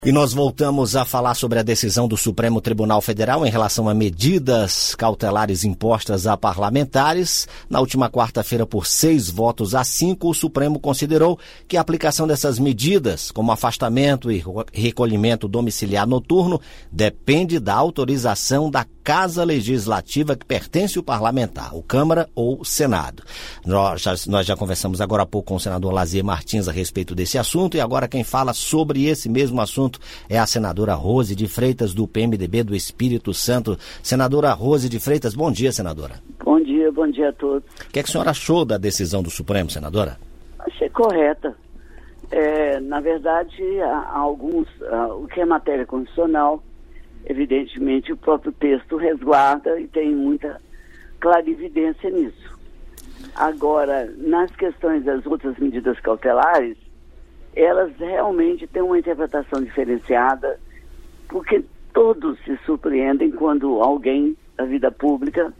E nós voltamos a falar sobre a decisão do Supremo Tribunal Federal em relação a medidas cautelares impostas a parlamentares. Na última quarta-feira, por 6-5, o Supremo considerou que a aplicação dessas medidas, como afastamento e recolhimento domiciliar noturno, depende da autorização da Casa Legislativa que pertence ao parlamentar, o Câmara ou Senado. Nós já conversamos agora há pouco com o senador Lazier Martins a respeito desse assunto, e agora quem fala sobre esse mesmo assunto é a senadora Rose de Freitas, do PMDB do Espírito Santo. Senadora Rose de Freitas, bom dia, senadora. Bom dia a todos. O que é que a senhora achou da decisão do Supremo, senadora? Achei correta. Na verdade, o que é matéria constitucional, evidentemente o próprio texto resguarda e tem muita clarividência nisso. Agora, nas questões das outras medidas cautelares, elas realmente têm uma interpretação diferenciada, porque todos se surpreendem quando alguém da vida pública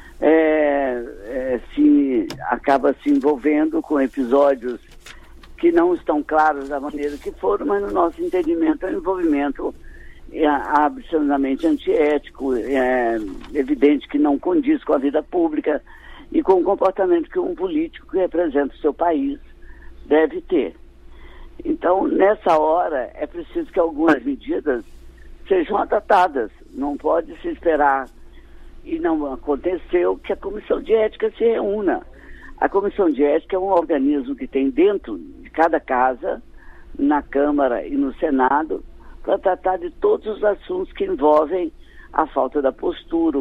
acaba se envolvendo com episódios que não estão claros da maneira que foram, mas no nosso entendimento é um envolvimento absolutamente antiético, evidente que não condiz com a vida pública e com o comportamento que um político que representa o seu país deve ter. Então, nessa hora, é preciso que algumas medidas sejam adaptadas. Não pode se esperar, e não aconteceu, que a Comissão de Ética se reúna. A Comissão de Ética é um organismo que tem dentro de cada casa, na Câmara e no Senado, para tratar de todos os assuntos que envolvem a falta da postura, o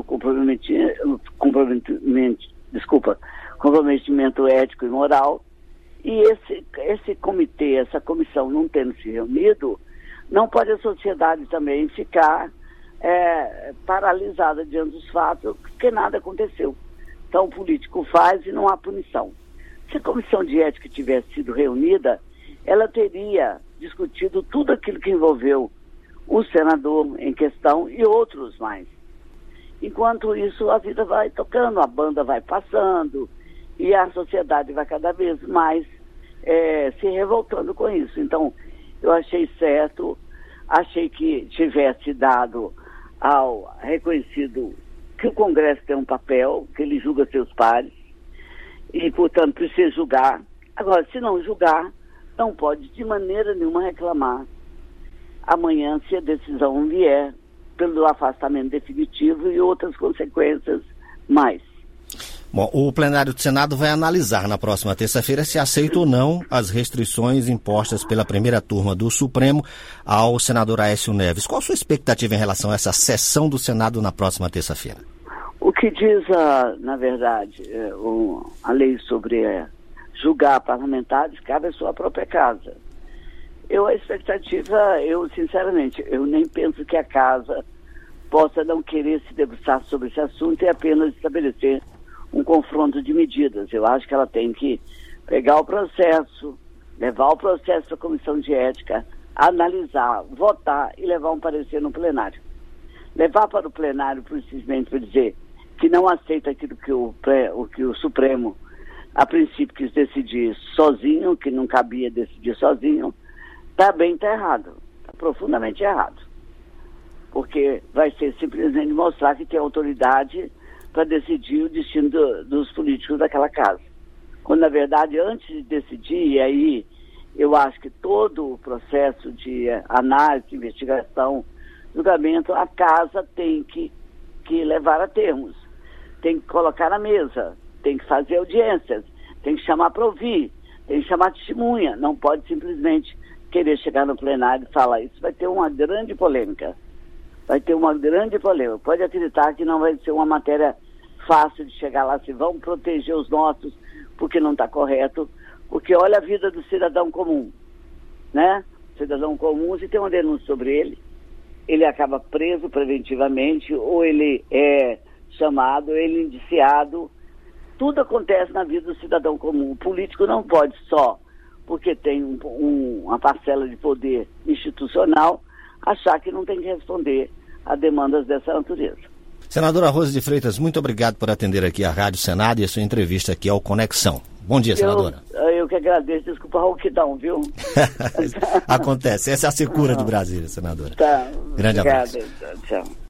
comprometimento ético e moral. E esse comitê, essa comissão não tendo se reunido, não pode a sociedade também ficar paralisada diante dos fatos, porque nada aconteceu. Então o político faz e não há punição. Se a comissão de ética tivesse sido reunida, ela teria discutido tudo aquilo que envolveu o senador em questão e outros mais. Enquanto isso, a vida vai tocando, a banda vai passando e a sociedade vai cada vez mais se revoltando com isso. Então, eu achei certo, achei que tivesse dado ao reconhecido que o Congresso tem um papel, que ele julga seus pares e, portanto, precisa julgar. Agora, se não julgar, não pode de maneira nenhuma reclamar amanhã se a decisão vier pelo afastamento definitivo e outras consequências mais. Bom, o plenário do Senado vai analisar na próxima terça-feira se aceita ou não as restrições impostas pela primeira turma do Supremo ao senador Aécio Neves. Qual a sua expectativa em relação a essa sessão do Senado na próxima terça-feira? O que diz, na verdade, a lei sobre julgar parlamentares cabe à sua própria casa. A expectativa, sinceramente, eu nem penso que a casa possa não querer se debruçar sobre esse assunto e apenas estabelecer um confronto de medidas. Eu acho que ela tem que pegar o processo, levar o processo para a Comissão de Ética, analisar, votar e levar um parecer no plenário. Levar para o plenário simplesmente para dizer que não aceita aquilo que o Supremo, a princípio, quis decidir sozinho, que não cabia decidir sozinho, está errado, está profundamente errado. Porque vai ser simplesmente mostrar que tem autoridade para decidir o destino dos políticos daquela casa. Quando, na verdade, antes de decidir, e aí eu acho que todo o processo de análise, investigação, julgamento, a casa tem que levar a termos. Tem que colocar na mesa, tem que fazer audiências, tem que chamar para ouvir, tem que chamar testemunha. Não pode simplesmente querer chegar no plenário e falar. Isso vai ter uma grande polêmica. Pode acreditar que não vai ser uma matéria fácil de chegar lá, se vão proteger os nossos, porque não está correto, porque olha a vida do cidadão comum, né? Cidadão comum, se tem uma denúncia sobre ele acaba preso preventivamente, ou ele é chamado, ou ele é indiciado. Tudo acontece na vida do cidadão comum. O político não pode só, porque tem uma parcela de poder institucional, achar que não tem que responder a demandas dessa natureza. Senadora Rose de Freitas, muito obrigado por atender aqui a Rádio Senado e a sua entrevista aqui ao Conexão. Bom dia, senadora. Eu Eu que agradeço. Desculpa, rouquidão, viu? Acontece. Essa é a secura de Brasília, senadora. Tá. Grande Obrigada. abraço. Tchau.